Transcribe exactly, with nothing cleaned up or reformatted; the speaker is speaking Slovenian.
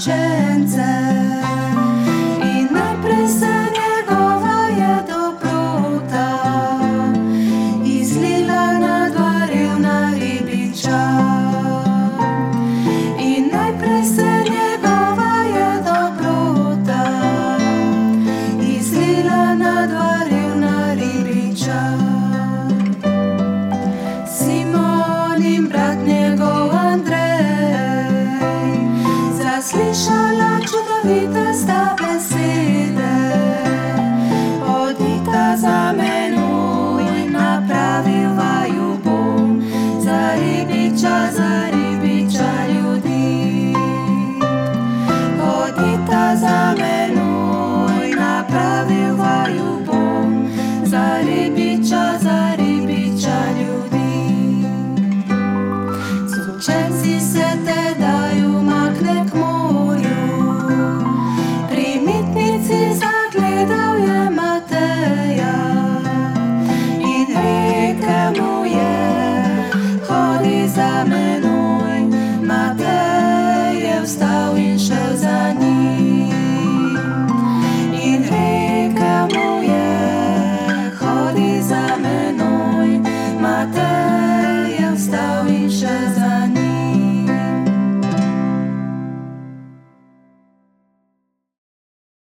učence. I najprej se njegova je dobrota izlila na dva revna ribiča. I najprej se njegova je dobrota izlila na dva revna ribiča. Simonin brat njegov Andrej zaslišala čudovite sta besede. Odita za menoj, napravil vaju bom za ribiča, za ribiča ljudi. Odita za menoj, napravil vaju bom za ribiča, za ribiča ljudi. Z učenci se tedaj umakne k morju, pri mitnici zagledal je Mateja in rekel mu je: hodi za menoj.